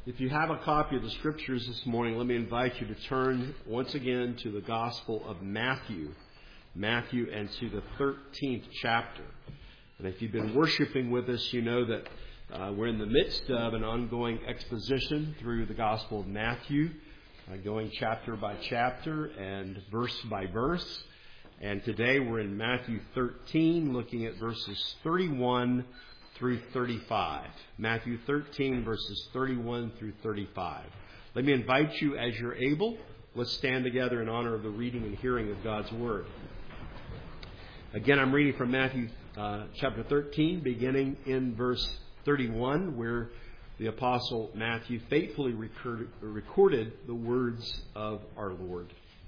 If you have a copy of the Scriptures this morning, let me invite you to turn once again to the Gospel of Matthew, and to the 13th chapter. And if you've been worshiping with us, you know that we're in the midst of an ongoing exposition through the Gospel of Matthew, going chapter by chapter and verse by verse. And today we're in Matthew 13, looking at verses 31 through 35. Matthew 13, verses 31 through 35. Let me invite you, as you're able, let's stand together in honor of the reading and hearing of God's Word. Again, I'm reading from Matthew chapter 13, beginning in verse 31, where the Apostle Matthew faithfully recorded the words of our Lord.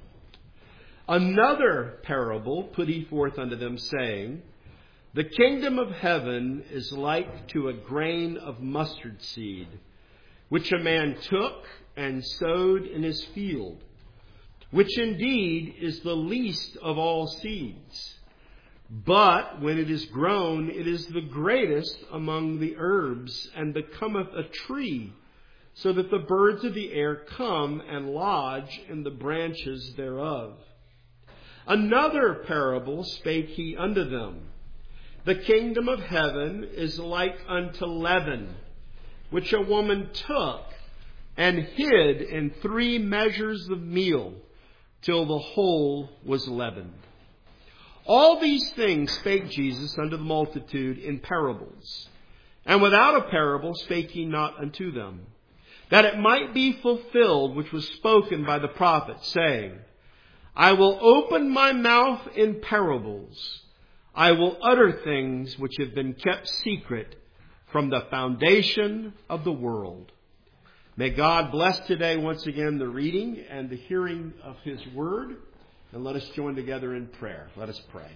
Another parable put he forth unto them, saying, The kingdom of heaven is like to a grain of mustard seed, which a man took and sowed in his field, which indeed is the least of all seeds. But when it is grown, it is the greatest among the herbs, and becometh a tree, so that the birds of the air come and lodge in the branches thereof. Another parable spake he unto them. The kingdom of heaven is like unto leaven, which a woman took and hid in 3 measures of meal, till the whole was leavened. All these things spake Jesus unto the multitude in parables. And without a parable spake he not unto them, that it might be fulfilled which was spoken by the prophet, saying, I will open my mouth in parables. I will utter things which have been kept secret from the foundation of the world. May God bless today once again the reading and the hearing of His Word. And let us join together in prayer. Let us pray.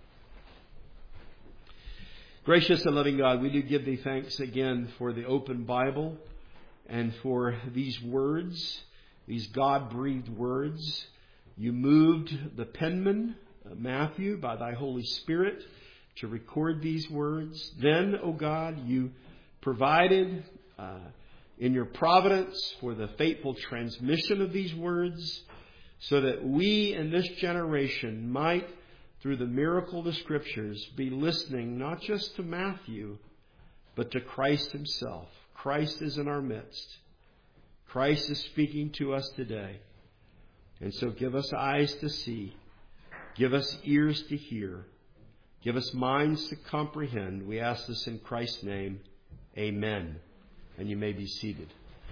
Gracious and loving God, we do give Thee thanks again for the open Bible and for these words, these God-breathed words. You moved the penman, Matthew, by Thy Holy Spirit to record these words. Then, O God, You provided in Your providence for the faithful transmission of these words, so that we in this generation might, through the miracle of the Scriptures, be listening not just to Matthew, but to Christ Himself. Christ is in our midst. Christ is speaking to us today. And so give us eyes to see. Give us ears to hear. Give us minds to comprehend. We ask this in Christ's name. Amen. And you may be seated.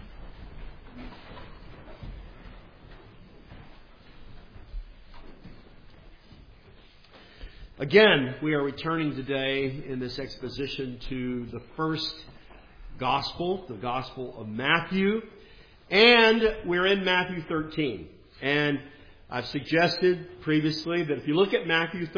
Again, we are returning today in this exposition to the first gospel, the Gospel of Matthew. And we're in Matthew 13. And I've suggested previously that if you look at Matthew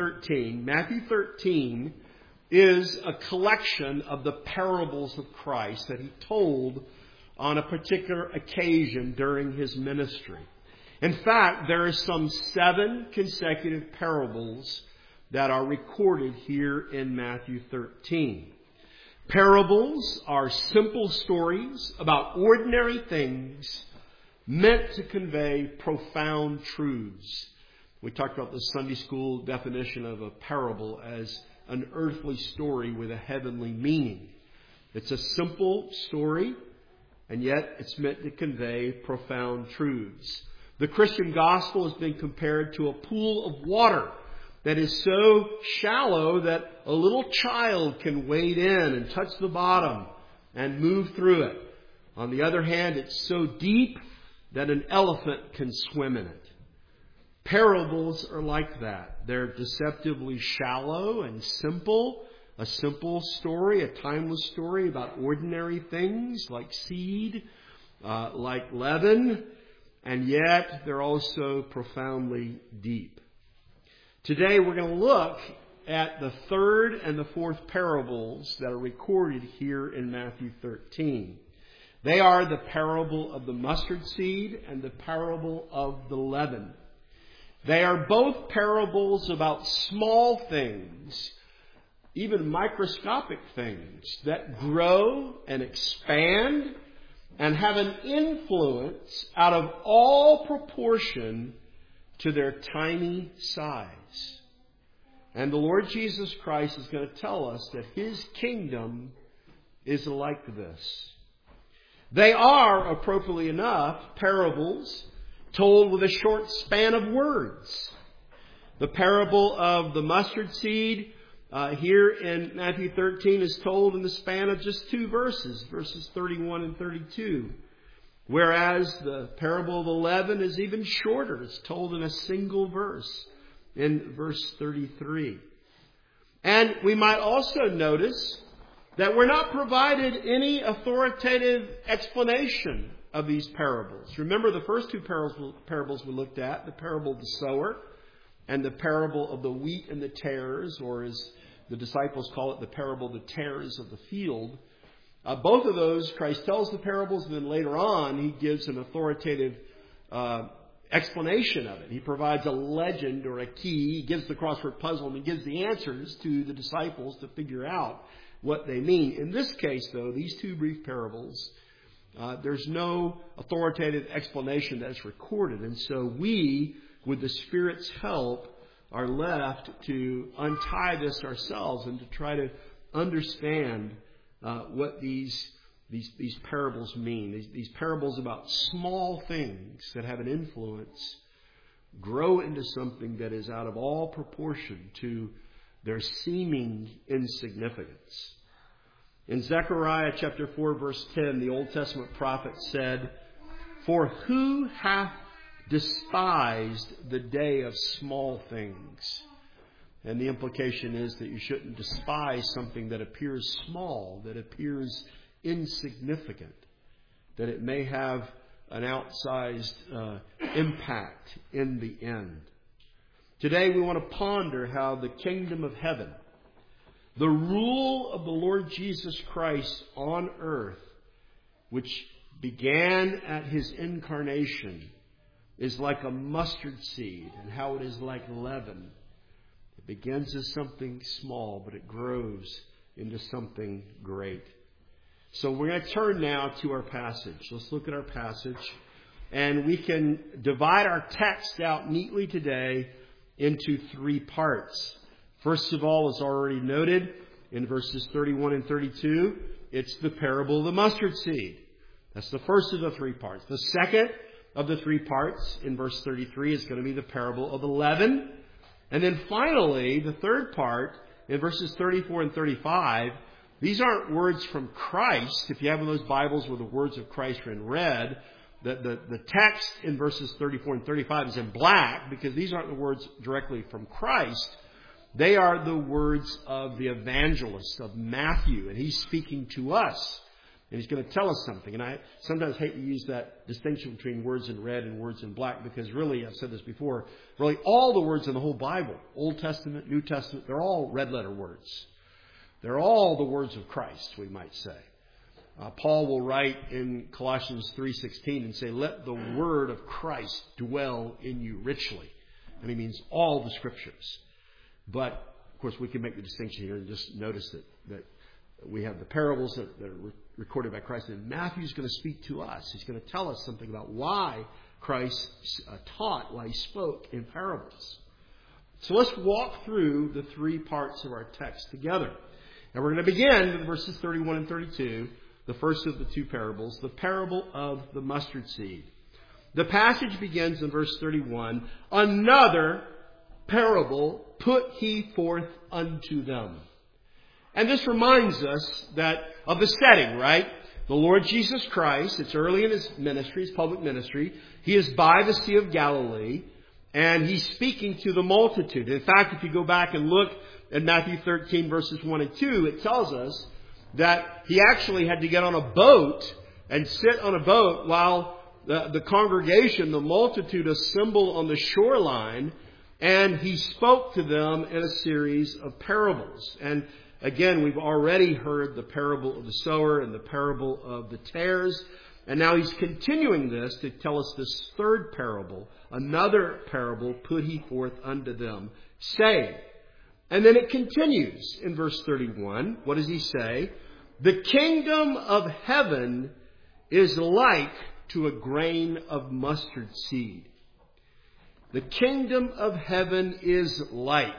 13 is a collection of the parables of Christ that He told on a particular occasion during His ministry. In fact, there are some 7 consecutive parables that are recorded here in Matthew 13. Parables are simple stories about ordinary things meant to convey profound truths. We talked about the Sunday school definition of a parable as an earthly story with a heavenly meaning. It's a simple story, and yet it's meant to convey profound truths. The Christian gospel has been compared to a pool of water that is so shallow that a little child can wade in and touch the bottom and move through it. On the other hand, it's so deep that an elephant can swim in it. Parables are like that. They're deceptively shallow and simple. A simple story, a timeless story about ordinary things like seed, like leaven, and yet they're also profoundly deep. Today we're going to look at the 3rd and the 4th parables that are recorded here in Matthew 13. They are the parable of the mustard seed and the parable of the leaven. They are both parables about small things, even microscopic things, that grow and expand and have an influence out of all proportion to their tiny size. And the Lord Jesus Christ is going to tell us that His kingdom is like this. They are, appropriately enough, parables told with a short span of words. The parable of the mustard seed here in Matthew 13 is told in the span of just 2 verses, verses 31 and 32. Whereas the parable of the leaven is even shorter. It's told in a single verse in verse 33. And we might also notice that we're not provided any authoritative explanation of these parables. Remember the first 2 parables we looked at, the parable of the sower and the parable of the wheat and the tares, or as the disciples call it, the parable of the tares of the field. Both of those, Christ tells the parables, and then later on He gives an authoritative explanation of it. He provides a legend or a key. He gives the crossword puzzle and He gives the answers to the disciples to figure out what they mean. In this case, though, these 2 brief parables, there's no authoritative explanation that's recorded. And so we, with the Spirit's help, are left to untie this ourselves and to try to understand what these parables mean. These parables about small things that have an influence grow into something that is out of all proportion to their seeming insignificance. In Zechariah chapter 4 verse 10, the Old Testament prophet said, "For who hath despised the day of small things?" And the implication is that you shouldn't despise something that appears small, that appears insignificant, that it may have an outsized impact in the end. Today we want to ponder how the kingdom of heaven, the rule of the Lord Jesus Christ on earth, which began at His incarnation, is like a mustard seed, and how it is like leaven. It begins as something small, but it grows into something great. So we're going to turn now to our passage. Let's look at our passage. And we can divide our text out neatly today into 3 parts. First of all, as already noted in verses 31 and 32, it's the parable of the mustard seed. That's the first of the 3 parts. The second of the 3 parts in verse 33 is going to be the parable of the leaven. And then finally, the third part in verses 34 and 35, these aren't words from Christ. If you have one of those Bibles where the words of Christ are in red, the text in verses 34 and 35 is in black because these aren't the words directly from Christ. They are the words of the evangelist, of Matthew, and he's speaking to us. And he's going to tell us something. And I sometimes hate to use that distinction between words in red and words in black because really, I've said this before, really all the words in the whole Bible, Old Testament, New Testament, they're all red letter words. They're all the words of Christ, we might say. Paul will write in Colossians 3:16 and say, "Let the word of Christ dwell in you richly." And he means all the Scriptures. But, of course, we can make the distinction here and just notice that we have the parables that are recorded by Christ. And Matthew's going to speak to us. He's going to tell us something about why Christ taught, why He spoke in parables. So let's walk through the 3 parts of our text together. And we're going to begin with verses 31 and 32, the first of the 2 parables, the parable of the mustard seed. The passage begins in verse 31, "Another parable put He forth unto them." And this reminds us that of the setting, right? The Lord Jesus Christ, it's early in His ministry, His public ministry. He is by the Sea of Galilee, and He's speaking to the multitude. In fact, if you go back and look at Matthew 13, verses 1 and 2, it tells us that He actually had to get on a boat and sit on a boat while the congregation, the multitude, assembled on the shoreline, and He spoke to them in a series of parables. And again, we've already heard the parable of the sower and the parable of the tares. And now He's continuing this to tell us this third parable. Another parable put He forth unto them, saying. And then it continues in verse 31. What does He say? "The kingdom of heaven is like to a grain of mustard seed. The kingdom of heaven is like.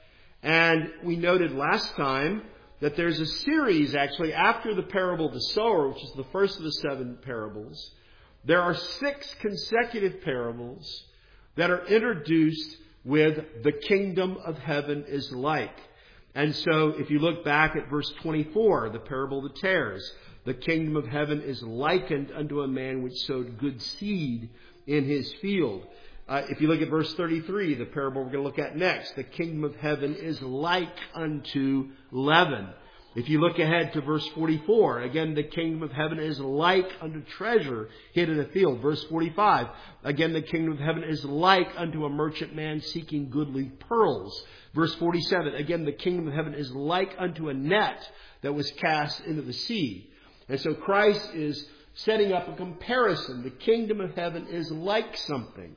And we noted last time that there's a series actually after the parable of the sower, which is the first of the 7 parables. There are 6 consecutive parables that are introduced with the kingdom of heaven is like. And so if you look back at verse 24, the parable of the tares, the kingdom of heaven is likened unto a man which sowed good seed in his field. If you look at verse 33, the parable we're going to look at next, the kingdom of heaven is like unto leaven. If you look ahead to verse 44, again, the kingdom of heaven is like unto treasure hid in a field. Verse 45, again, the kingdom of heaven is like unto a merchant man seeking goodly pearls. Verse 47, again, the kingdom of heaven is like unto a net that was cast into the sea. And so Christ is setting up a comparison. The kingdom of heaven is like something.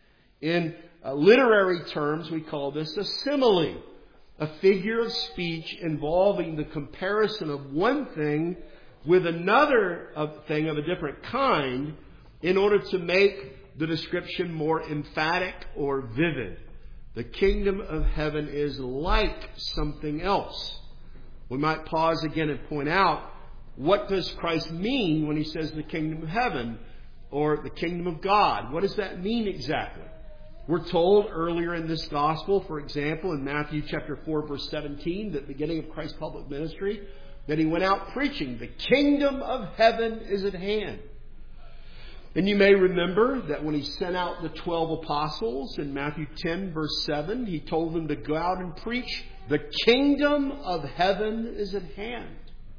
In literary terms, we call this a simile, a figure of speech involving the comparison of one thing with another thing of a different kind in order to make the description more emphatic or vivid. The kingdom of heaven is like something else. We might pause again and point out, what does Christ mean when he says the kingdom of heaven or the kingdom of God? What does that mean exactly? We're told earlier in this gospel, for example, in Matthew chapter 4, verse 17, the beginning of Christ's public ministry, that he went out preaching, the kingdom of heaven is at hand. And you may remember that when he sent out the 12 apostles in Matthew 10, verse 7, he told them to go out and preach, the kingdom of heaven is at hand.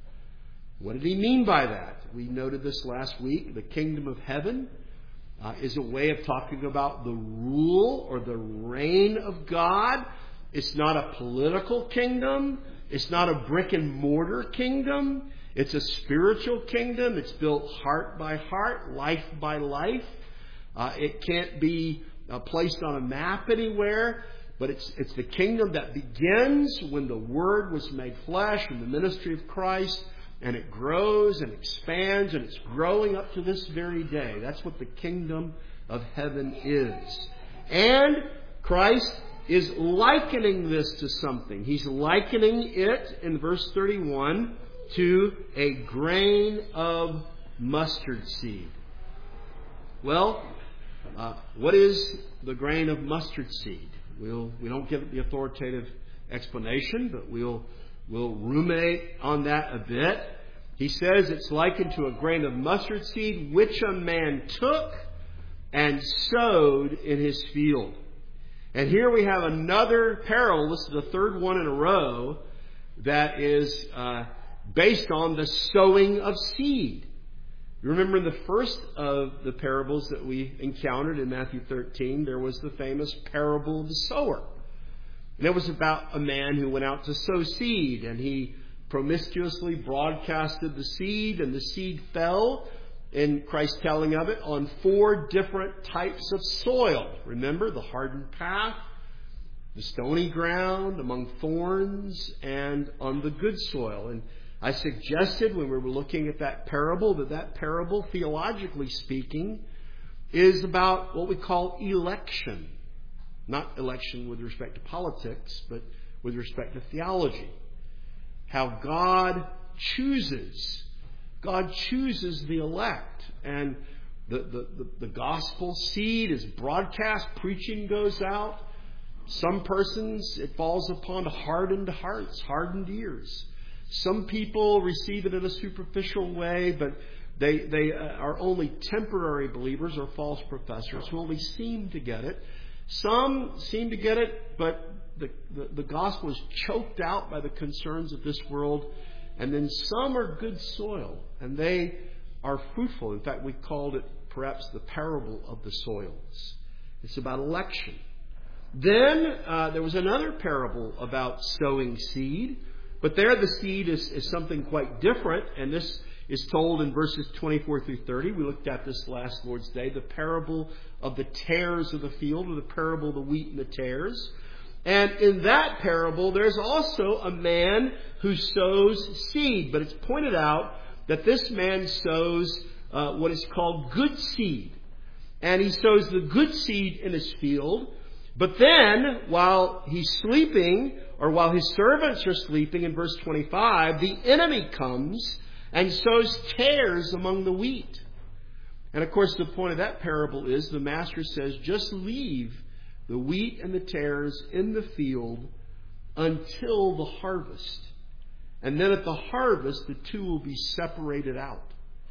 What did he mean by that? We noted this last week. The kingdom of heaven is a way of talking about the rule or the reign of God. It's not a political kingdom. It's not a brick and mortar kingdom. It's a spiritual kingdom. It's built heart by heart, life by life. It can't be placed on a map anywhere, but it's the kingdom that begins when the Word was made flesh in the ministry of Christ. And it grows and expands, and it's growing up to this very day. That's what the kingdom of heaven is. And Christ is likening this to something. He's likening it, in verse 31, to a grain of mustard seed. Well, what is the grain of mustard seed? We don't give it the authoritative explanation, but we'll ruminate on that a bit. He says it's likened to a grain of mustard seed, which a man took and sowed in his field. And here we have another parable. This is the third one in a row that is based on the sowing of seed. You remember in the first of the parables that we encountered in Matthew 13, there was the famous parable of the sower. And it was about a man who went out to sow seed, and he promiscuously broadcasted the seed, and the seed fell, in Christ's telling of it, on 4 different types of soil. Remember, the hardened path, the stony ground, among thorns, and on the good soil. And I suggested when we were looking at that parable, that parable, theologically speaking, is about what we call election. Not election with respect to politics, but with respect to theology. How God chooses. God chooses the elect. And the gospel seed is broadcast. Preaching goes out. Some persons, it falls upon hardened hearts, hardened ears. Some people receive it in a superficial way, but they are only temporary believers or false professors who only seem to get it. Some seem to get it, but the gospel is choked out by the concerns of this world. And then some are good soil, and they are fruitful. In fact, we called it perhaps the parable of the soils. It's about election. Then there was another parable about sowing seed. But there the seed is something quite different. And this is told in verses 24 through 30. We looked at this last Lord's Day. The parable of the tares of the field, or the parable of the wheat and the tares. And in that parable, there's also a man who sows seed. But it's pointed out that this man sows what is called good seed. And he sows the good seed in his field. But then, while he's sleeping, or while his servants are sleeping, in verse 25, the enemy comes and sows tares among the wheat. And of course, the point of that parable is the master says, just leave the wheat and the tares in the field until the harvest. And then at the harvest, the two will be separated out.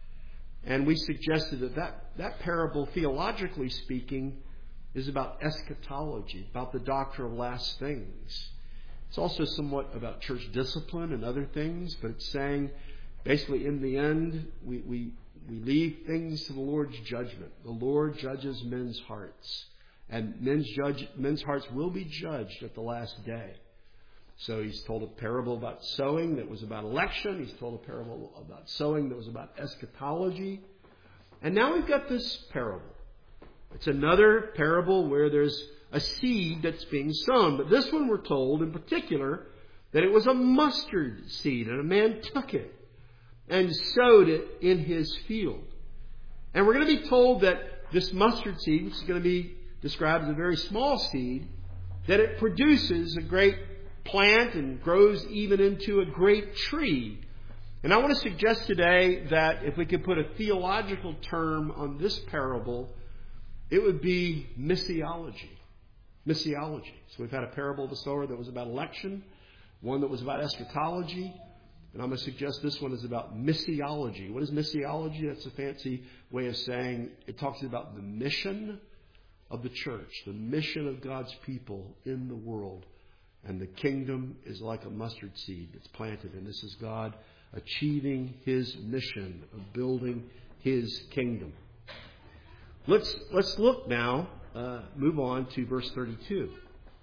And we suggested that parable, theologically speaking, is about eschatology, about the doctrine of last things. It's also somewhat about church discipline and other things, but it's saying, basically, in the end, we leave things to the Lord's judgment. The Lord judges men's hearts, and men's hearts will be judged at the last day. So he's told a parable about sowing that was about election. He's told a parable about sowing that was about eschatology. And now we've got this parable. It's another parable where there's a seed that's being sown. But this one we're told in particular that it was a mustard seed, and a man took it and sowed it in his field. And we're going to be told that this mustard seed, which is going to be described as a very small seed, that it produces a great plant and grows even into a great tree. And I want to suggest today that if we could put a theological term on this parable, it would be missiology. Missiology. So we've had a parable of a sower that was about election, one that was about eschatology, and I'm going to suggest this one is about missiology. What is missiology? That's a fancy way of saying it talks about the mission of the church, the mission of God's people in the world. And the kingdom is like a mustard seed that's planted. And this is God achieving His mission of building His kingdom. Let's look now, move on to verse 32.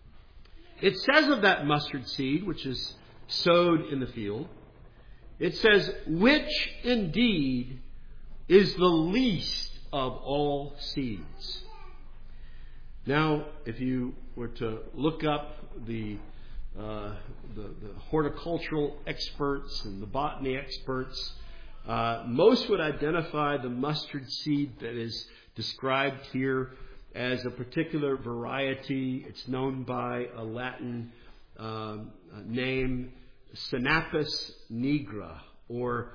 It says of that mustard seed, which is sowed in the field, it says, which indeed is the least of all seeds. Now, if you were to look up the horticultural experts and the botany experts, most would identify the mustard seed that is described here as a particular variety. It's known by a Latin name, Sinapis nigra, or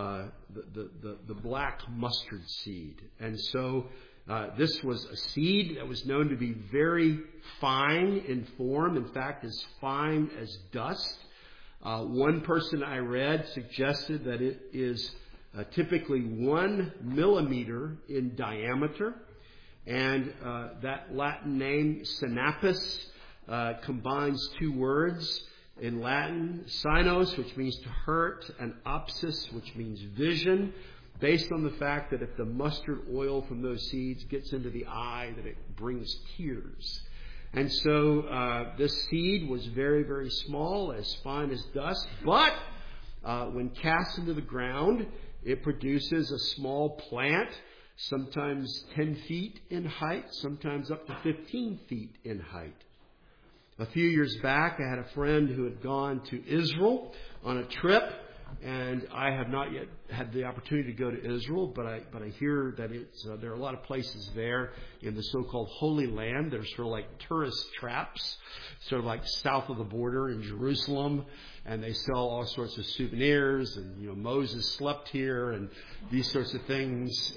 the black mustard seed. And so this was a seed that was known to be very fine in form, in fact, as fine as dust. One person I read suggested that it is typically 1 millimeter in diameter. And that Latin name, Sinapis, combines two words in Latin, sinos, which means to hurt, and opsis, which means vision, based on the fact that if the mustard oil from those seeds gets into the eye, that it brings tears. And so this seed was very, very small, as fine as dust, but when cast into the ground, it produces a small plant, sometimes 10 feet in height, sometimes up to 15 feet in height. A few years back, I had a friend who had gone to Israel on a trip, and I have not yet had the opportunity to go to Israel, but I hear that there are a lot of places there in the so-called Holy Land that are sort of like tourist traps, sort of like south of the border in Jerusalem, and they sell all sorts of souvenirs, and Moses slept here, and these sorts of things.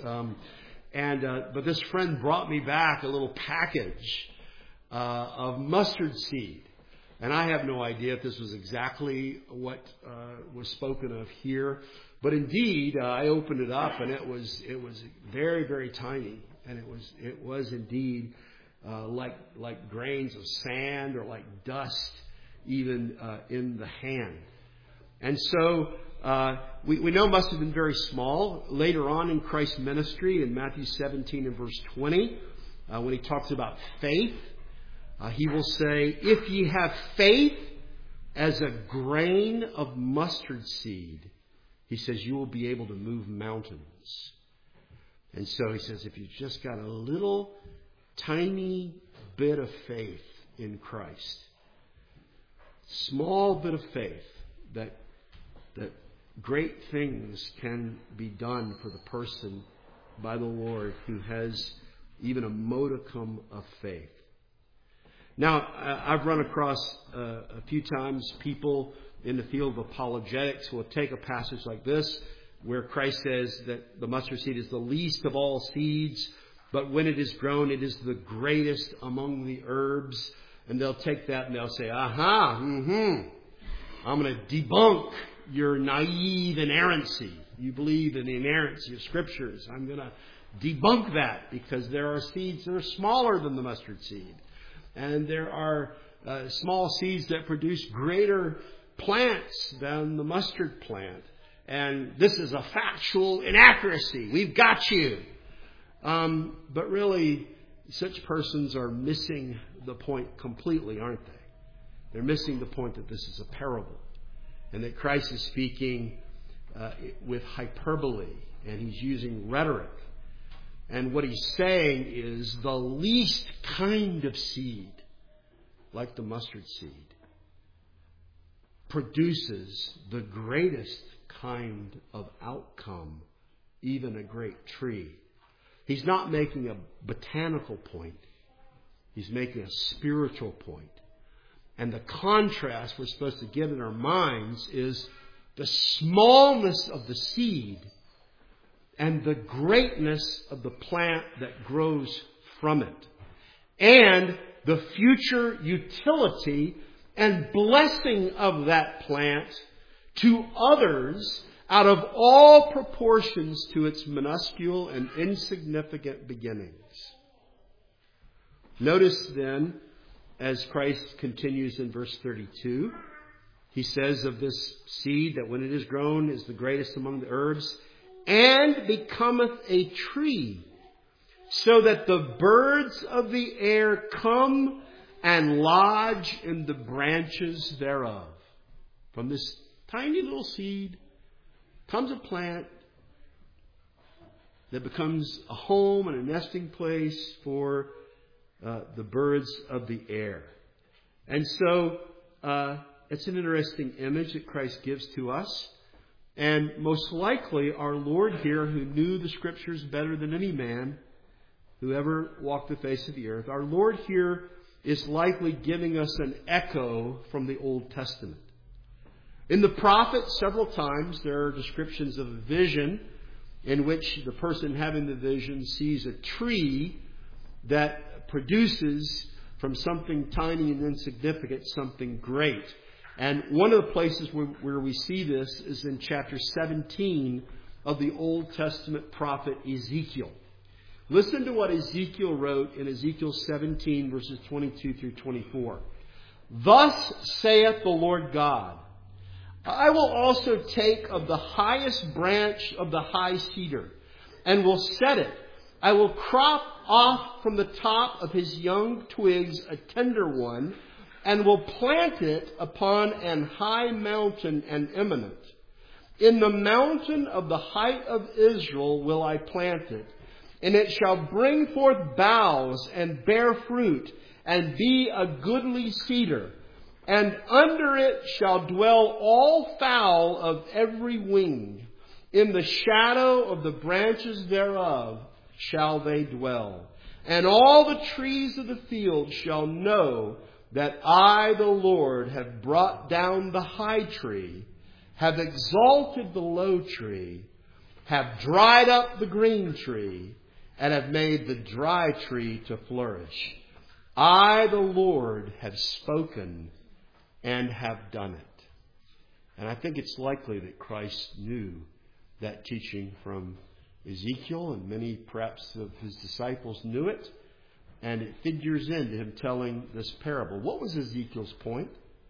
But this friend brought me back a little package of mustard seed. And I have no idea if this was exactly what was spoken of here. But indeed, I opened it up, and it was very, very tiny. And it was indeed like grains of sand, or like dust even in the hand. And so we know it must have been very small. Later on in Christ's ministry, in Matthew 17 and verse 20, when He talks about faith, He will say, if ye have faith as a grain of mustard seed, He says, you will be able to move mountains. And so He says, if you've just got a little tiny bit of faith in Christ, small bit of faith that great things can be done for the person by the Lord who has even a modicum of faith. Now, I've run across a few times people in the field of apologetics who will take a passage like this where Christ says that the mustard seed is the least of all seeds, but when it is grown, it is the greatest among the herbs. And they'll take that and they'll say, I'm going to debunk your naive inerrancy. You believe in the inerrancy of Scriptures. I'm going to debunk that because there are seeds that are smaller than the mustard seed. And there are small seeds that produce greater plants than the mustard plant. And this is a factual inaccuracy. We've got you. But really, such persons are missing the point completely, aren't they? They're missing the point that this is a parable and that Christ is speaking with hyperbole and He's using rhetoric. And what He's saying is the least kind of seed, like the mustard seed, produces the greatest kind of outcome, even a great tree. He's not making a botanical point. He's making a spiritual point. And the contrast we're supposed to get in our minds is the smallness of the seed and the greatness of the plant that grows from it. And the future utility and blessing of that plant to others out of all proportions to its minuscule and insignificant beginnings. Notice then, as Christ continues in verse 32, He says of this seed that when it is grown is the greatest among the herbs, and becometh a tree, so that the birds of the air come and lodge in the branches thereof. From this tiny little seed comes a plant that becomes a home and a nesting place for the birds of the air. And so it's an interesting image that Christ gives to us. And most likely our Lord here, who knew the Scriptures better than any man who ever walked the face of the earth, our Lord here is likely giving us an echo from the Old Testament. In the prophets, several times, there are descriptions of a vision in which the person having the vision sees a tree that produces from something tiny and insignificant something great. And one of the places where we see this is in chapter 17 of the Old Testament prophet Ezekiel. Listen to what Ezekiel wrote in Ezekiel 17, verses 22 through 24. Thus saith the Lord God, I will also take of the highest branch of the high cedar, and will set it. I will crop off from the top of his young twigs a tender one, and will plant it upon an high mountain and eminent. In the mountain of the height of Israel will I plant it, and it shall bring forth boughs and bear fruit, and be a goodly cedar. And under it shall dwell all fowl of every wing. In the shadow of the branches thereof shall they dwell. And all the trees of the field shall know that I, the Lord, have brought down the high tree, have exalted the low tree, have dried up the green tree, and have made the dry tree to flourish. I, the Lord, have spoken and have done it. And I think it's likely that Christ knew that teaching from Ezekiel, and many perhaps of his disciples knew it. And it figures into him telling this parable. What was Ezekiel's point?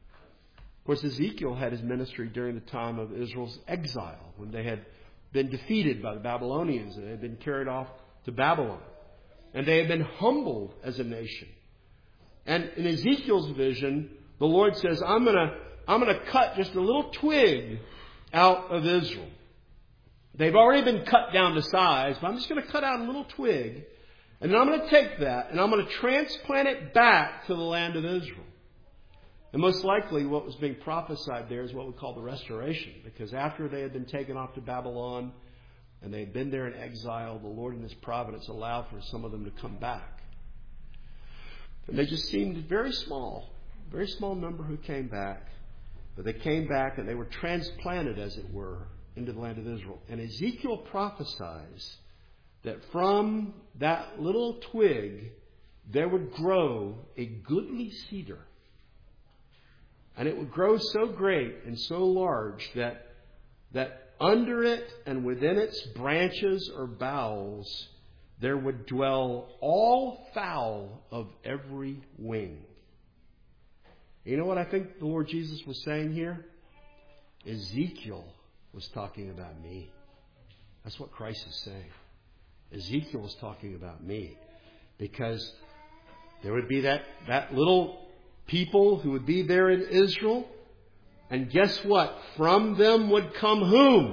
Of course, Ezekiel had his ministry during the time of Israel's exile, when they had been defeated by the Babylonians and they had been carried off to Babylon. And they had been humbled as a nation. And in Ezekiel's vision, the Lord says, I'm going to cut just a little twig out of Israel. They've already been cut down to size, but I'm just going to cut out a little twig. And I'm going to take that and I'm going to transplant it back to the land of Israel. And most likely what was being prophesied there is what we call the restoration. Because after they had been taken off to Babylon and they had been there in exile, the Lord in His providence allowed for some of them to come back. And they just seemed very small number who came back. But they came back and they were transplanted, as it were, into the land of Israel. And Ezekiel prophesies that from that little twig there would grow a goodly cedar. And it would grow so great and so large that under it and within its branches or boughs there would dwell all fowl of every wing. You know what I think the Lord Jesus was saying here? Ezekiel was talking about me. That's what Christ is saying. Ezekiel was talking about me. Because there would be that little people who would be there in Israel. And guess what? From them would come whom?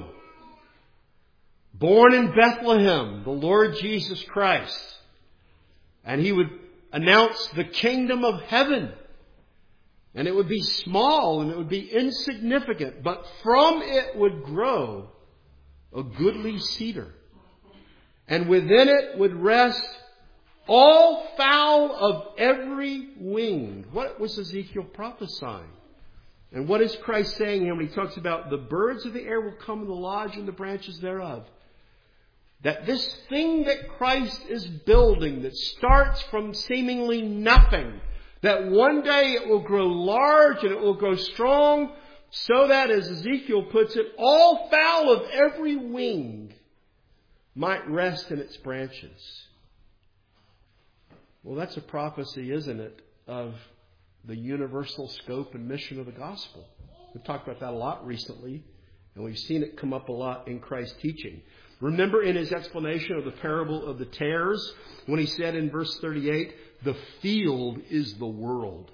Born in Bethlehem, the Lord Jesus Christ. And He would announce the kingdom of heaven. And it would be small and it would be insignificant. But from it would grow a goodly cedar. And within it would rest all fowl of every wing. What was Ezekiel prophesying? And what is Christ saying here when He talks about the birds of the air will come and lodge in the branches thereof? That this thing that Christ is building that starts from seemingly nothing, that one day it will grow large and it will grow strong, so that, as Ezekiel puts it, all fowl of every wing might rest in its branches. Well, that's a prophecy, isn't it, of the universal scope and mission of the gospel. We've talked about that a lot recently, and we've seen it come up a lot in Christ's teaching. Remember in His explanation of the parable of the tares, when He said in verse 38, the field is the world.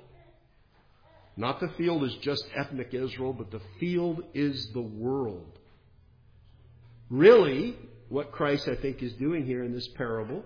Not the field is just ethnic Israel, but the field is the world. Really, what Christ, I think, is doing here in this parable,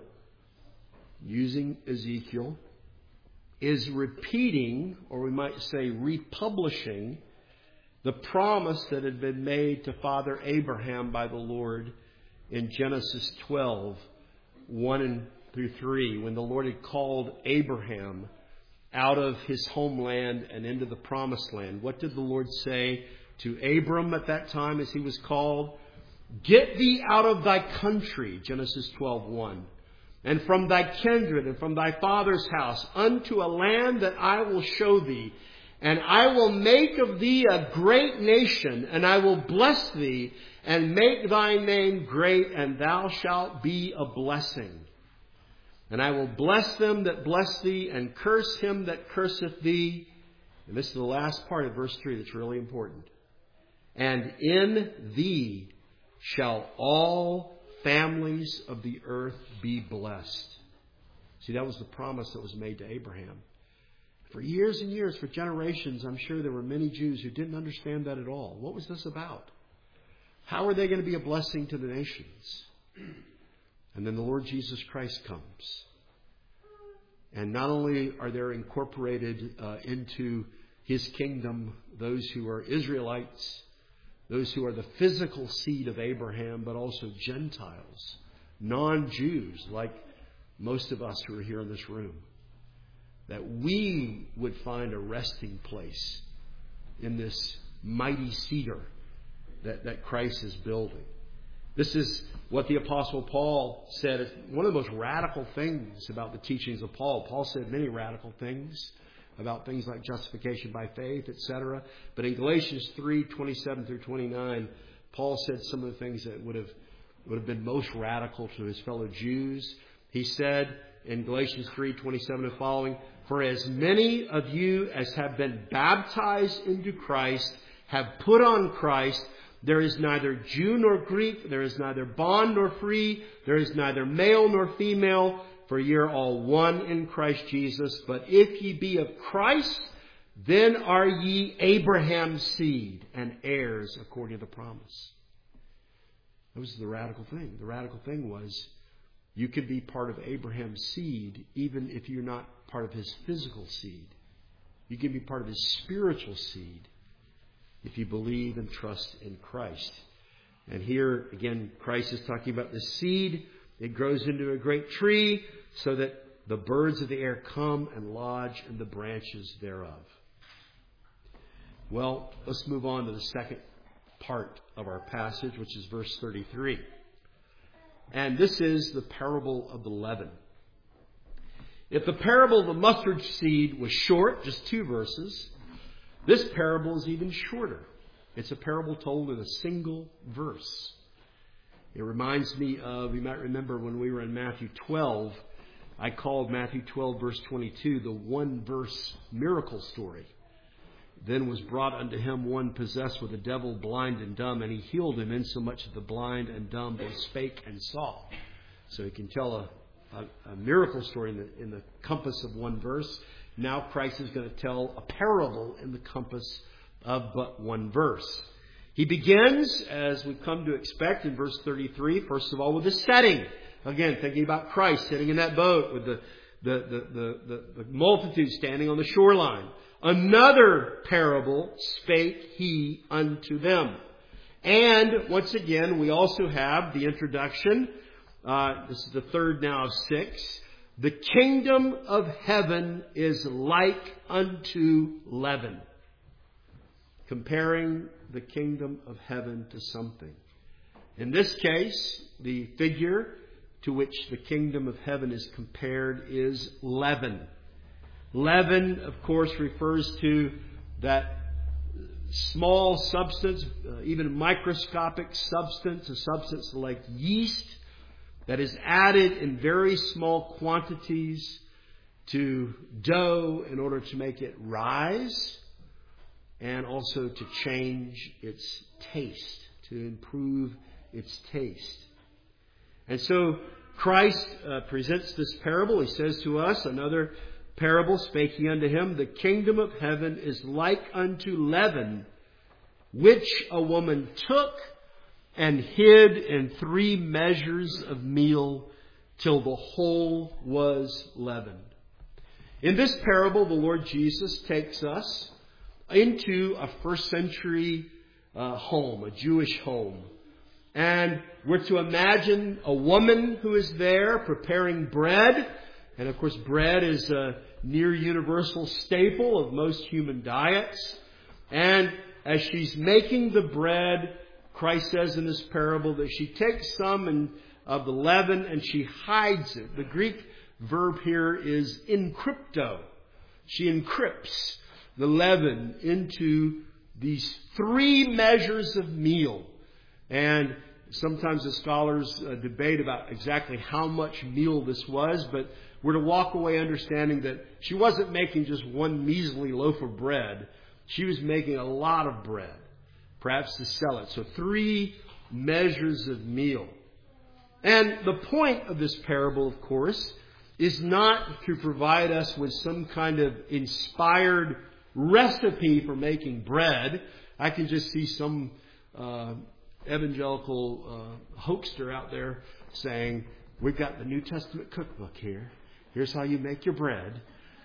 using Ezekiel, is repeating, or we might say republishing, the promise that had been made to Father Abraham by the Lord in Genesis 12, 1 through 3, when the Lord had called Abraham out of his homeland and into the promised land. What did the Lord say to Abram at that time as he was called? Get thee out of thy country, Genesis 12:1, and from thy kindred and from thy father's house unto a land that I will show thee. And I will make of thee a great nation, and I will bless thee and make thy name great, and thou shalt be a blessing. And I will bless them that bless thee, and curse him that curseth thee. And this is the last part of verse 3 that's really important. And in thee shall all families of the earth be blessed. See, that was the promise that was made to Abraham. For years and years, for generations, I'm sure there were many Jews who didn't understand that at all. What was this about? How are they going to be a blessing to the nations? And then the Lord Jesus Christ comes. And not only are there incorporated into His kingdom those who are Israelites, those who are the physical seed of Abraham, but also Gentiles, non-Jews, like most of us who are here in this room. That we would find a resting place in this mighty cedar that Christ is building. This is what the Apostle Paul said. It's one of the most radical things about the teachings of Paul. Paul said many radical things about things like justification by faith, etc. But in Galatians 3:27 through 29, Paul said some of the things that would have been most radical to his fellow Jews. He said in Galatians 3:27 and following, for as many of you as have been baptized into Christ have put on Christ. There is neither Jew nor Greek, there is neither bond nor free, there is neither male nor female, for ye are all one in Christ Jesus. But if ye be of Christ, then are ye Abraham's seed and heirs according to the promise. That was the radical thing. The radical thing was you could be part of Abraham's seed even if you're not part of his physical seed. You can be part of His spiritual seed if you believe and trust in Christ. And here, again, Christ is talking about the seed. It grows into a great tree so that the birds of the air come and lodge in the branches thereof. Well, let's move on to the second part of our passage, which is verse 33. And this is the parable of the leaven. If the parable of the mustard seed was short, just 2 verses, this parable is even shorter. It's a parable told in a single verse. It reminds me of, you might remember when we were in Matthew 12, I called Matthew 12 verse 22 the one verse miracle story. Then was brought unto him one possessed with a devil, blind and dumb, and he healed him, insomuch that the blind and dumb both spake and saw. So you can tell a miracle story in the compass of one verse. Now Christ is going to tell a parable in the compass of but one verse. He begins, as we've come to expect, in verse 33, first of all, with a setting. Again, thinking about Christ sitting in that boat with the multitude standing on the shoreline. Another parable spake he unto them. And once again, we also have the introduction. This is the third now of 6. The kingdom of heaven is like unto leaven. Comparing the kingdom of heaven to something. In this case, the figure to which the kingdom of heaven is compared is leaven. Leaven, of course, refers to that small substance, even microscopic substance, a substance like yeast that is added in very small quantities to dough in order to make it rise and also to change its taste, to improve its taste. And so Christ presents this parable. He says to us, another parable spake he unto him, the kingdom of heaven is like unto leaven, which a woman took and hid in 3 measures of meal till the whole was leavened. In this parable, the Lord Jesus takes us into a first century home, a Jewish home. And we're to imagine a woman who is there preparing bread. And of course, bread is a near universal staple of most human diets. And as she's making the bread, Christ says in this parable that she takes some of the leaven and she hides it. The Greek verb here is encrypto. She encrypts the leaven into these 3 measures of meal. And sometimes the scholars debate about exactly how much meal this was, but we're to walk away understanding that she wasn't making just one measly loaf of bread. She was making a lot of bread, perhaps to sell it. So 3 measures of meal. And the point of this parable, of course, is not to provide us with some kind of inspired recipe for making bread. I can just see some evangelical hoaxer out there saying, we've got the New Testament cookbook here. Here's how you make your bread.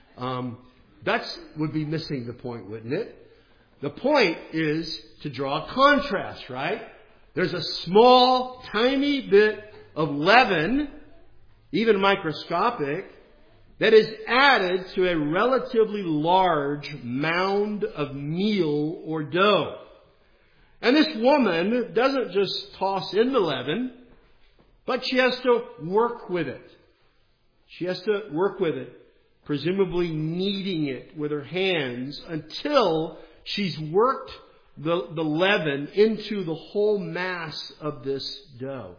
That would be missing the point, wouldn't it? The point is to draw a contrast, right? There's a small, tiny bit of leaven, even microscopic, that is added to a relatively large mound of meal or dough. And this woman doesn't just toss in the leaven, but she has to work with it. She has to work with it, presumably kneading it with her hands until she's worked the leaven into the whole mass of this dough.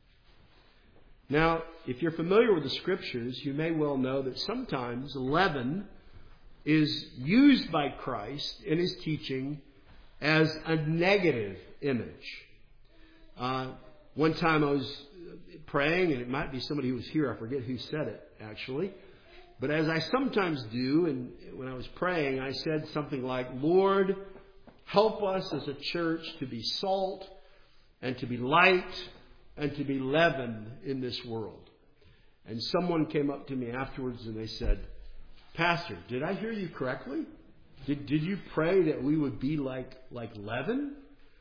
Now, if you're familiar with the Scriptures, you may well know that sometimes leaven is used by Christ in His teaching as a negative image. One time I was praying, and it might be somebody who was here, I forget who said it actually, but as I sometimes do, and when I was praying, I said something like, Lord, help us as a church to be salt and to be light and to be leaven in this world. And someone came up to me afterwards and they said, Pastor, did I hear you correctly? Did you pray that we would be like leaven?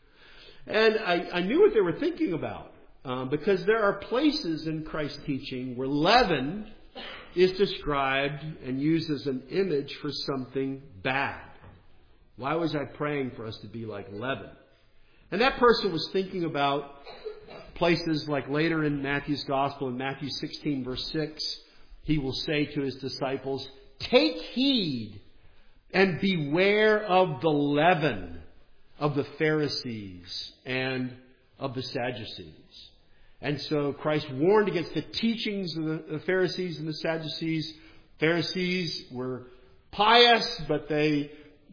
And I knew what they were thinking about. Because there are places in Christ's teaching where leaven is described and used as an image for something bad. Why was I praying for us to be like leaven? And that person was thinking about places like later in Matthew's Gospel, in Matthew 16, verse 6, he will say to his disciples, "Take heed and beware of the leaven of the Pharisees and of the Sadducees." And so Christ warned against the teachings of the Pharisees and the Sadducees. Pharisees were pious, but they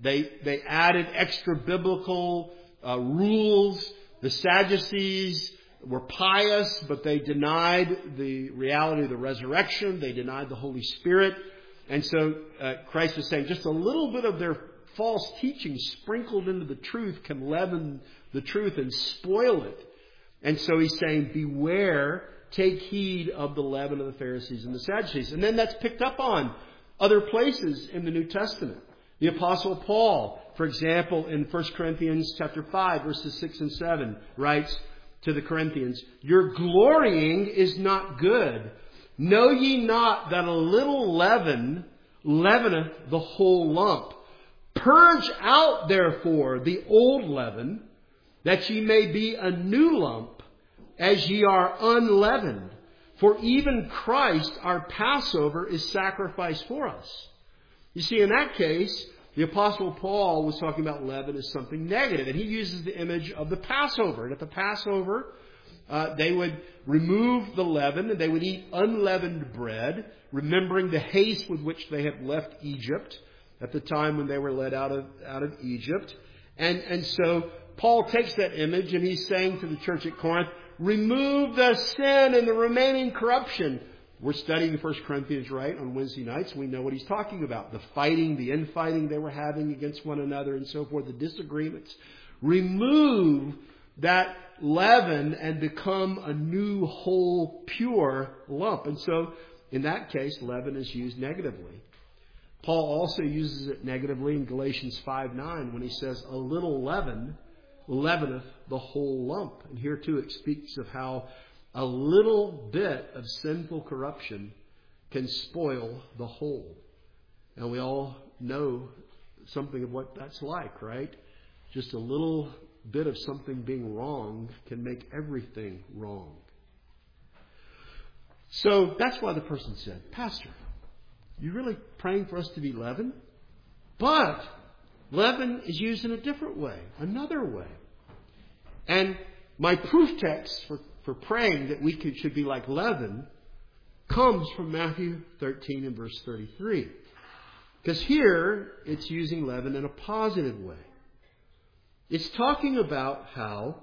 added extra biblical rules. The Sadducees were pious, but they denied the reality of the resurrection. They denied the Holy Spirit. And so Christ was saying just a little bit of their false teaching sprinkled into the truth can leaven the truth and spoil it. And so he's saying, beware, take heed of the leaven of the Pharisees and the Sadducees. And then that's picked up on other places in the New Testament. The Apostle Paul, for example, in 1 Corinthians chapter 5, verses 6 and 7, writes to the Corinthians, "Your glorying is not good. Know ye not that a little leaven leaveneth the whole lump? Purge out, therefore, the old leaven, that ye may be a new lump, as ye are unleavened. For even Christ, our Passover, is sacrificed for us." You see, in that case, the Apostle Paul was talking about leaven as something negative. And he uses the image of the Passover. And at the Passover, they would remove the leaven and they would eat unleavened bread, remembering the haste with which they had left Egypt at the time when they were led out of Egypt. And so Paul takes that image and he's saying to the church at Corinth, remove the sin and the remaining corruption. We're studying 1 Corinthians, right, on Wednesday nights. We know what he's talking about. The fighting, the infighting they were having against one another and so forth, the disagreements. Remove that leaven and become a new, whole, pure lump. And so, in that case, leaven is used negatively. Paul also uses it negatively in Galatians 5:9 when he says, "A little leaven leaveneth the whole lump." And here too it speaks of how a little bit of sinful corruption can spoil the whole. And we all know something of what that's like, right? Just a little bit of something being wrong can make everything wrong. So that's why the person said, "Pastor, you really praying for us to be leaven?" But leaven is used in a different way, another way. And my proof text for praying that we should be like leaven comes from Matthew 13 and verse 33. Because here it's using leaven in a positive way. It's talking about how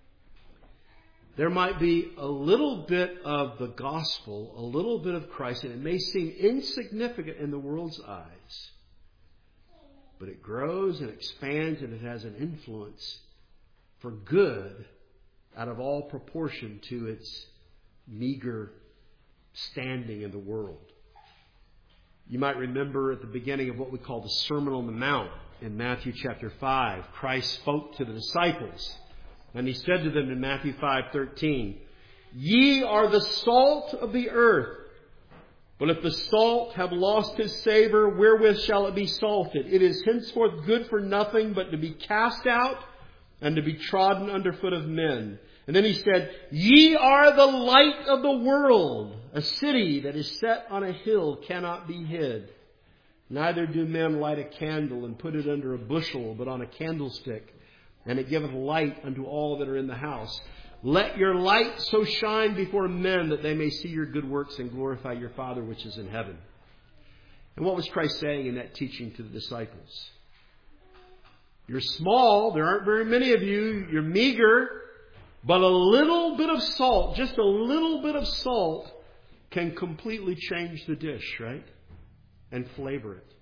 there might be a little bit of the gospel, a little bit of Christ, and it may seem insignificant in the world's eyes, but it grows and expands and it has an influence for good out of all proportion to its meager standing in the world. You might remember at the beginning of what we call the Sermon on the Mount in Matthew chapter 5, Christ spoke to the disciples. And he said to them in Matthew 5:13, "Ye are the salt of the earth. But if the salt have lost his savor, wherewith shall it be salted? It is henceforth good for nothing but to be cast out and to be trodden under foot of men." And then he said, "Ye are the light of the world. A city that is set on a hill cannot be hid. Neither do men light a candle and put it under a bushel, but on a candlestick, and it giveth light unto all that are in the house. Let your light so shine before men that they may see your good works and glorify your Father which is in heaven." And what was Christ saying in that teaching to the disciples? You're small. There aren't very many of you. You're meager. But a little bit of salt, just a little bit of salt, can completely change the dish, right? And flavor it.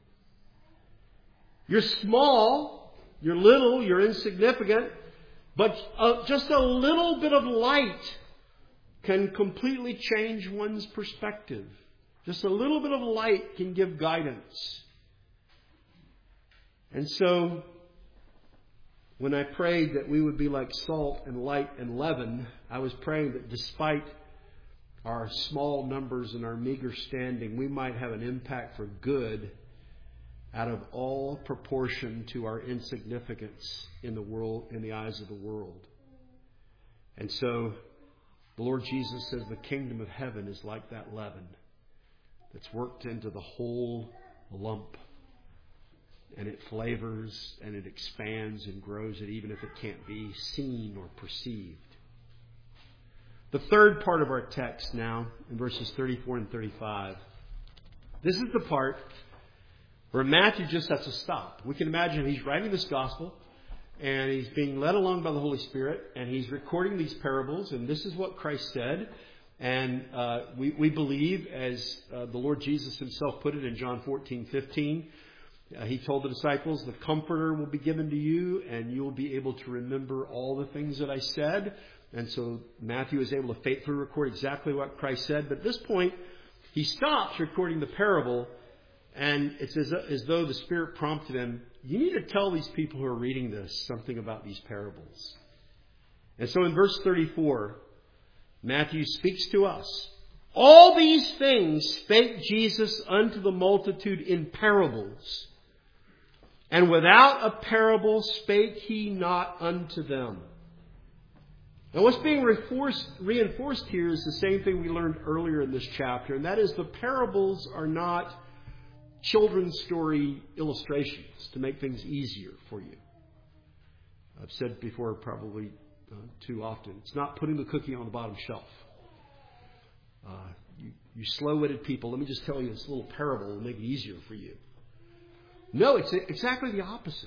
You're small. You're little. You're insignificant. But just a little bit of light can completely change one's perspective. Just a little bit of light can give guidance. And so, when I prayed that we would be like salt and light and leaven, I was praying that despite our small numbers and our meager standing, we might have an impact for good out of all proportion to our insignificance in the world, in the eyes of the world. And so, the Lord Jesus says the kingdom of heaven is like that leaven that's worked into the whole lump. And it flavors and it expands and grows it even if it can't be seen or perceived. The third part of our text now, in verses 34 and 35. This is the part where Matthew just has to stop. We can imagine he's writing this gospel and he's being led along by the Holy Spirit and he's recording these parables, and this is what Christ said. And we believe, as the Lord Jesus himself put it in John 14:15, he told the disciples, the Comforter will be given to you and you will be able to remember all the things that I said. And so Matthew is able to faithfully record exactly what Christ said. But at this point, he stops recording the parable, and it's as though the Spirit prompted him, you need to tell these people who are reading this something about these parables. And so in verse 34, Matthew speaks to us. All these things spake Jesus unto the multitude in parables, and without a parable spake he not unto them. Now what's being reinforced here is the same thing we learned earlier in this chapter, and that is the parables are not children's story illustrations to make things easier for you. I've said before, probably too often, it's not putting the cookie on the bottom shelf. You slow-witted people, let me just tell you this little parable will make it easier for you. No, it's exactly the opposite.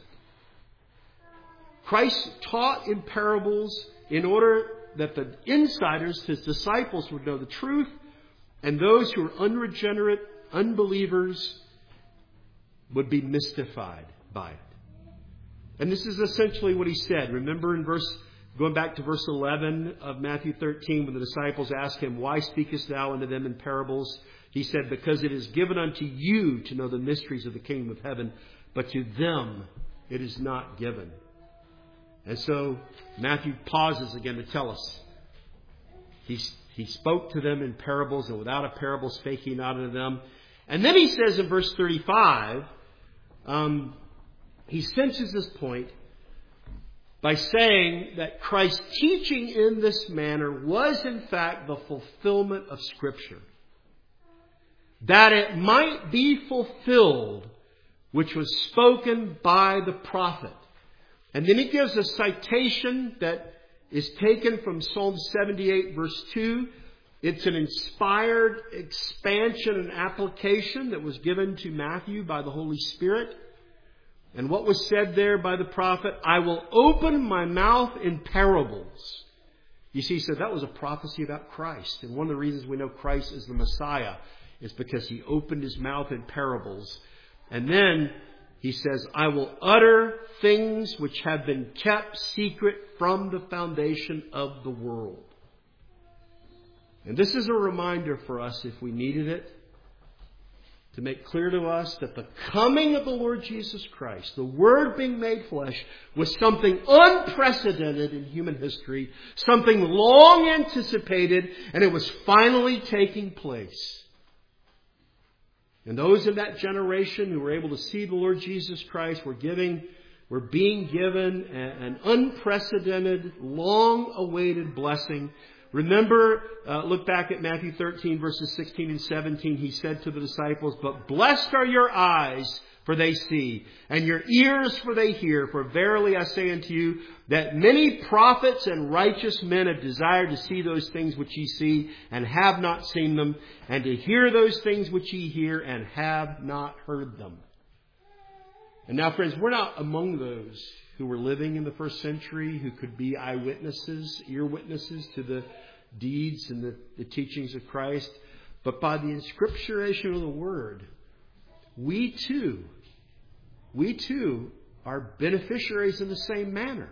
Christ taught in parables in order that the insiders, his disciples, would know the truth, and those who are unregenerate, unbelievers, would be mystified by it. And this is essentially what he said. Remember going back to verse 11 of Matthew 13, when the disciples asked him, why speakest thou unto them in parables? He said, because it is given unto you to know the mysteries of the kingdom of heaven, but to them it is not given. And so Matthew pauses again to tell us. He spoke to them in parables, and without a parable spake he not unto them. And then he says in verse 35, he cinches this point by saying that Christ's teaching in this manner was in fact the fulfillment of Scripture. That it might be fulfilled which was spoken by the prophet. And then he gives a citation that is taken from Psalm 78 verse 2. It's an inspired expansion and application that was given to Matthew by the Holy Spirit. And what was said there by the prophet, I will open my mouth in parables. You see, so that was a prophecy about Christ. And one of the reasons we know Christ is the Messiah is because he opened his mouth in parables. And then he says, I will utter things which have been kept secret from the foundation of the world. And this is a reminder for us, if we needed it, to make clear to us that the coming of the Lord Jesus Christ, the Word being made flesh, was something unprecedented in human history, something long anticipated, and it was finally taking place. And those in that generation who were able to see the Lord Jesus Christ were being given an unprecedented, long-awaited blessing. Remember, look back at Matthew 13, verses 16 and 17. He said to the disciples, but blessed are your eyes, for they see, and your ears, for they hear. For verily I say unto you, that many prophets and righteous men have desired to see those things which ye see, and have not seen them, and to hear those things which ye hear, and have not heard them. And now, friends, we're not among those who were living in the first century, who could be eyewitnesses, ear witnesses to the deeds and the teachings of Christ. But by the inscripturation of the Word, we too are beneficiaries in the same manner.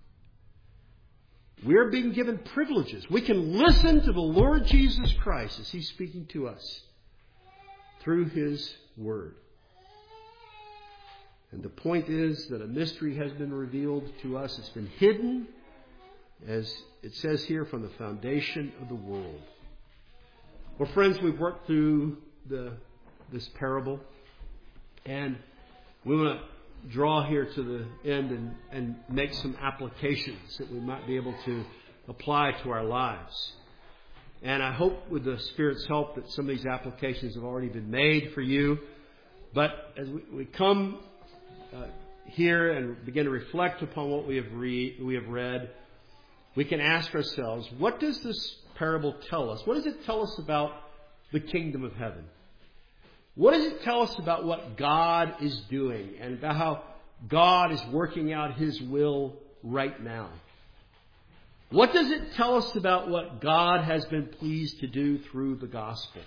We are being given privileges. We can listen to the Lord Jesus Christ as He's speaking to us through His Word. And the point is that a mystery has been revealed to us. It's been hidden, as it says here, from the foundation of the world. Well, friends, we've worked through this parable, and we want to draw here to the end and make some applications that we might be able to apply to our lives. And I hope with the Spirit's help that some of these applications have already been made for you. But as we come here and begin to reflect upon what we have read, we can ask ourselves, what does this parable tell us? What does it tell us about the kingdom of heaven? What does it tell us about what God is doing and about how God is working out His will right now? What does it tell us about what God has been pleased to do through the gospel?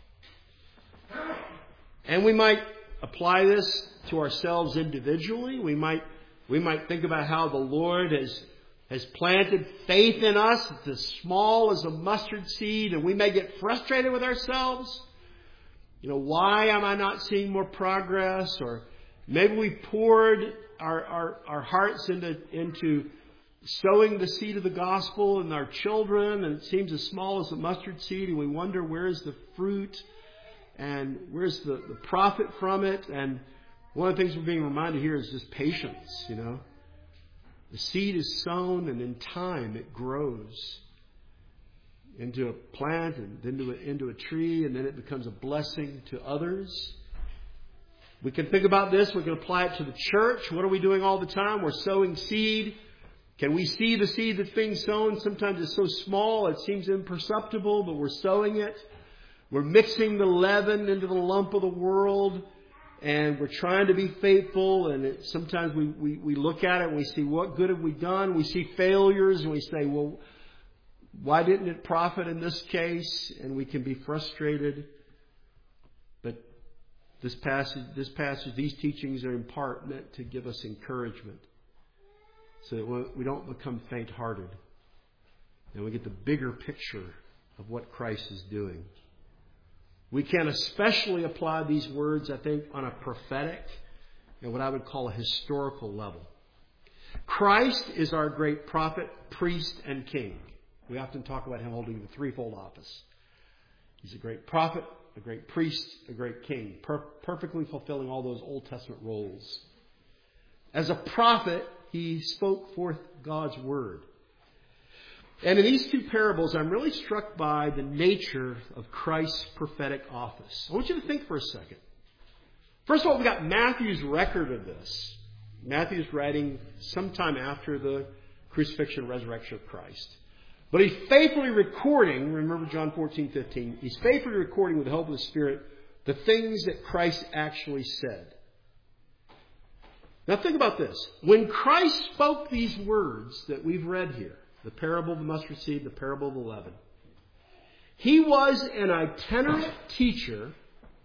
And we might apply this to ourselves individually. We might think about how the Lord has planted faith in us. It's as small as a mustard seed, and we may get frustrated with ourselves. Why am I not seeing more progress? Or maybe we poured our hearts into sowing the seed of the gospel in our children, and it seems as small as a mustard seed, and we wonder where's the fruit and where's the profit from it. And one of the things we're being reminded here is just patience. The seed is sown, and in time it grows into a plant and then into a tree, and then it becomes a blessing to others. We can think about this. We can apply it to the church. What are we doing all the time? We're sowing seed. Can we see the seed that's being sown? Sometimes it's so small it seems imperceptible, but we're sowing it. We're mixing the leaven into the lump of the world, and we're trying to be faithful. And sometimes we look at it and we see, what good have we done? We see failures and we say, well, why didn't it profit in this case? And we can be frustrated. But this passage, these teachings are in part meant to give us encouragement, so that we don't become faint-hearted, and we get the bigger picture of what Christ is doing. We can especially apply these words, I think, on a prophetic and what I would call a historical level. Christ is our great prophet, priest, and king. We often talk about Him holding the threefold office. He's a great prophet, a great priest, a great king, perfectly fulfilling all those Old Testament roles. As a prophet, He spoke forth God's word. And in these two parables, I'm really struck by the nature of Christ's prophetic office. I want you to think for a second. First of all, we've got Matthew's record of this. Matthew's writing sometime after the crucifixion and resurrection of Christ. But he's faithfully recording, remember John 14:15, he's faithfully recording with the help of the Spirit the things that Christ actually said. Now think about this. When Christ spoke these words that we've read here, the parable of the mustard seed, the parable of the leaven, He was an itinerant teacher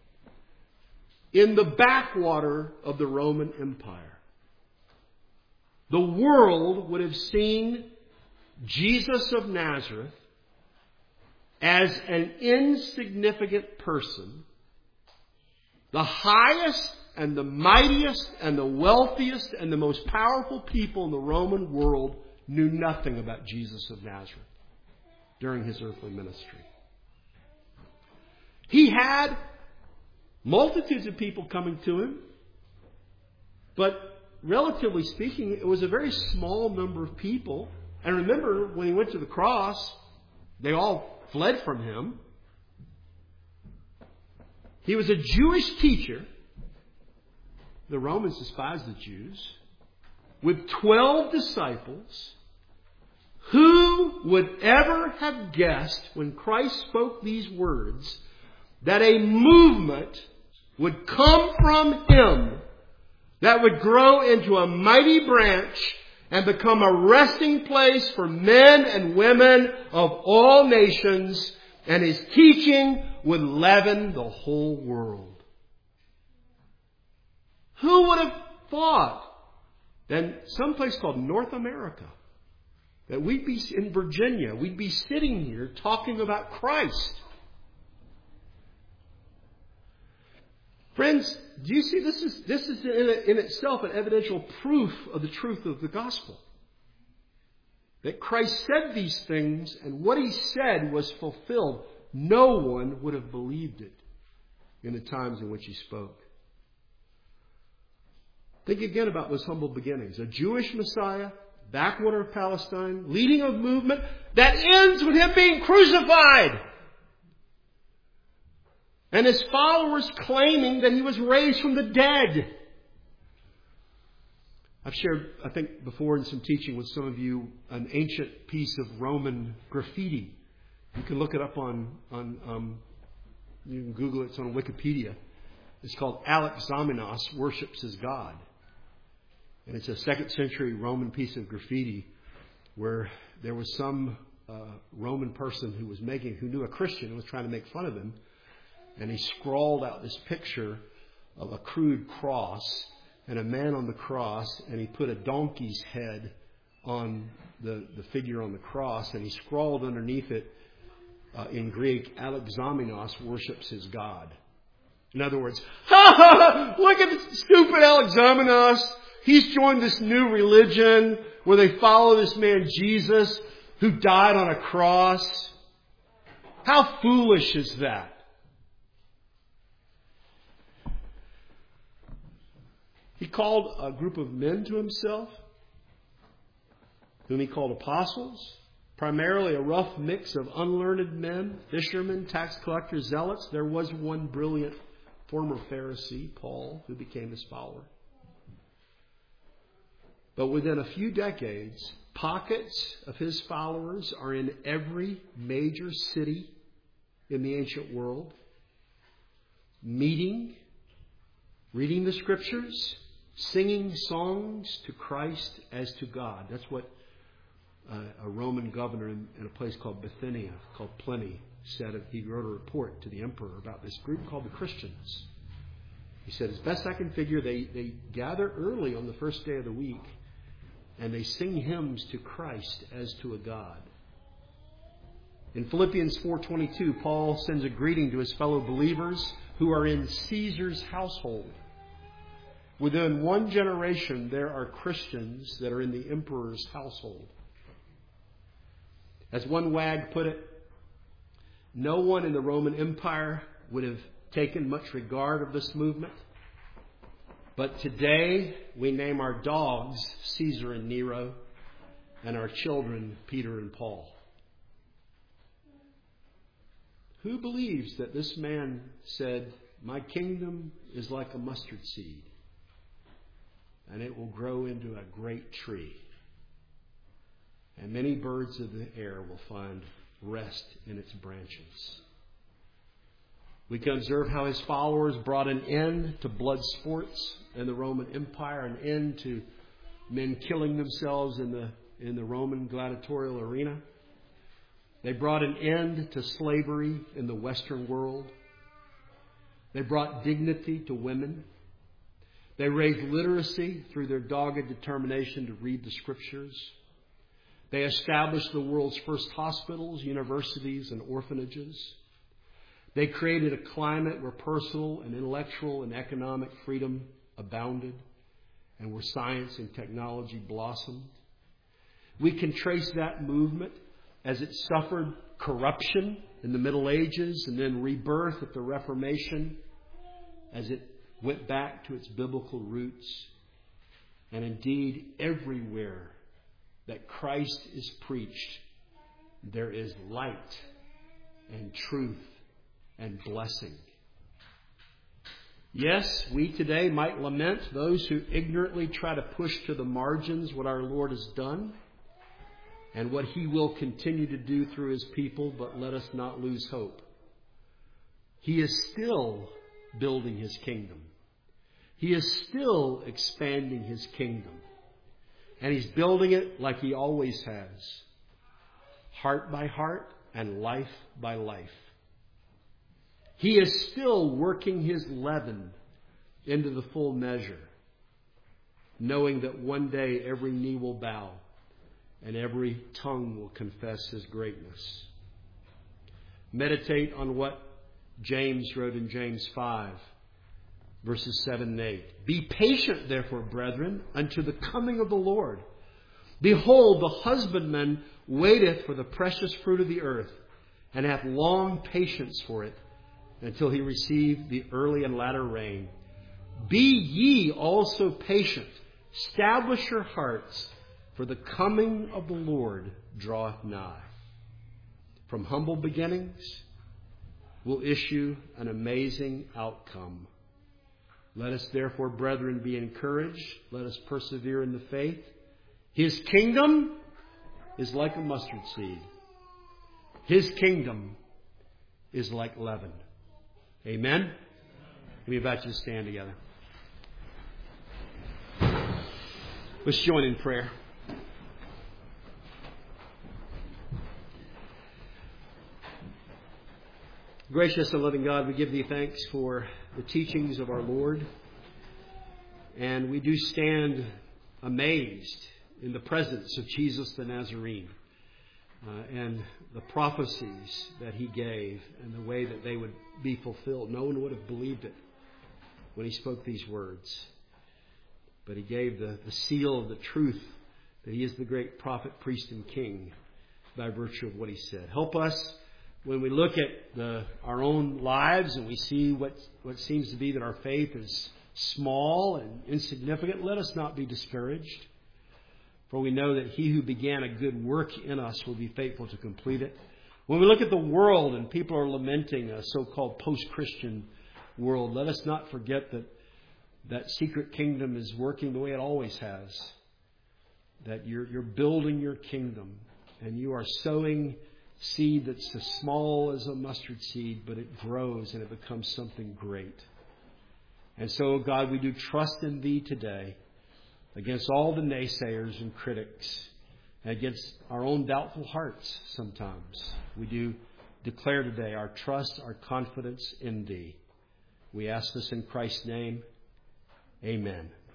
in the backwater of the Roman Empire. The world would have seen Jesus of Nazareth as an insignificant person, the highest and the mightiest and the wealthiest and the most powerful people in the Roman world knew nothing about Jesus of Nazareth during His earthly ministry. He had multitudes of people coming to Him, but relatively speaking, it was a very small number of people. And remember, when He went to the cross, they all fled from Him. He was a Jewish teacher. The Romans despised the Jews. With 12 disciples. Who would ever have guessed, when Christ spoke these words, that a movement would come from Him that would grow into a mighty branch and become a resting place for men and women of all nations, and His teaching would leaven the whole world? Who would have thought that someplace called North America, that we'd be in Virginia, we'd be sitting here talking about Christ? Friends, do you see this is in itself an evidential proof of the truth of the gospel? That Christ said these things, and what He said was fulfilled. No one would have believed it in the times in which He spoke. Think again about those humble beginnings. A Jewish Messiah, backwater of Palestine, leading a movement that ends with Him being crucified. And His followers claiming that He was raised from the dead. I've shared, I think, before in some teaching with some of you, an ancient piece of Roman graffiti. You can look it up on you can Google it, it's on Wikipedia. It's called Alexamenos Worships His God. And it's a 2nd century Roman piece of graffiti where there was some Roman person who knew a Christian and was trying to make fun of him. And he scrawled out this picture of a crude cross and a man on the cross, and he put a donkey's head on the figure on the cross, and he scrawled underneath it in Greek, Alexamenos worships his God. In other words, look at this stupid Alexamenos. He's joined this new religion where they follow this man Jesus who died on a cross. How foolish is that? He called a group of men to Himself, whom He called apostles, primarily a rough mix of unlearned men, fishermen, tax collectors, zealots. There was one brilliant former Pharisee, Paul, who became His follower. But within a few decades, pockets of His followers are in every major city in the ancient world, meeting, reading the Scriptures, singing songs to Christ as to God. That's what a Roman governor in a place called Bithynia, called Pliny, said. He wrote a report to the emperor about this group called the Christians. He said, as best I can figure, they gather early on the first day of the week and they sing hymns to Christ as to a God. In Philippians 4:22, Paul sends a greeting to his fellow believers who are in Caesar's household. Within one generation, there are Christians that are in the emperor's household. As one wag put it, no one in the Roman Empire would have taken much regard of this movement. But today, we name our dogs Caesar and Nero, and our children Peter and Paul. Who believes that this man said, my kingdom is like a mustard seed, and it will grow into a great tree, and many birds of the air will find rest in its branches? We can observe how his followers brought an end to blood sports in the Roman Empire, an end to men killing themselves in the Roman gladiatorial arena. They brought an end to slavery in the Western world. They brought dignity to women. They raised literacy through their dogged determination to read the Scriptures. They established the world's first hospitals, universities, and orphanages. They created a climate where personal and intellectual and economic freedom abounded and where science and technology blossomed. We can trace that movement as it suffered corruption in the Middle Ages and then rebirth at the Reformation as it went back to its biblical roots. And indeed, everywhere that Christ is preached, there is light and truth and blessing. Yes, we today might lament those who ignorantly try to push to the margins what our Lord has done and what He will continue to do through His people, but let us not lose hope. He is still building His kingdom. He is still expanding His kingdom. And He's building it like He always has, heart by heart and life by life. He is still working His leaven into the full measure, knowing that one day every knee will bow and every tongue will confess His greatness. Meditate on what James wrote in James 5. Verses 7 and 8. Be patient, therefore, brethren, unto the coming of the Lord. Behold, the husbandman waiteth for the precious fruit of the earth, and hath long patience for it, until he receive the early and latter rain. Be ye also patient. Establish your hearts, for the coming of the Lord draweth nigh. From humble beginnings will issue an amazing outcome. Let us therefore, brethren, be encouraged. Let us persevere in the faith. His kingdom is like a mustard seed. His kingdom is like leaven. Amen? Let me invite you to stand together. Let's join in prayer. Gracious and loving God, we give Thee thanks for the teachings of our Lord. And we do stand amazed in the presence of Jesus the Nazarene and the prophecies that He gave and the way that they would be fulfilled. No one would have believed it when He spoke these words. But He gave the seal of the truth that He is the great prophet, priest, and king by virtue of what He said. Help us when we look at our own lives and we see what seems to be that our faith is small and insignificant. Let us not be discouraged. For we know that He who began a good work in us will be faithful to complete it. When we look at the world and people are lamenting a so-called post-Christian world, let us not forget that secret kingdom is working the way it always has. That you're building your kingdom and you are sowing seed that's as small as a mustard seed, but it grows and it becomes something great. And so, God, we do trust in Thee today against all the naysayers and critics, and against our own doubtful hearts sometimes. We do declare today our trust, our confidence in Thee. We ask this in Christ's name. Amen.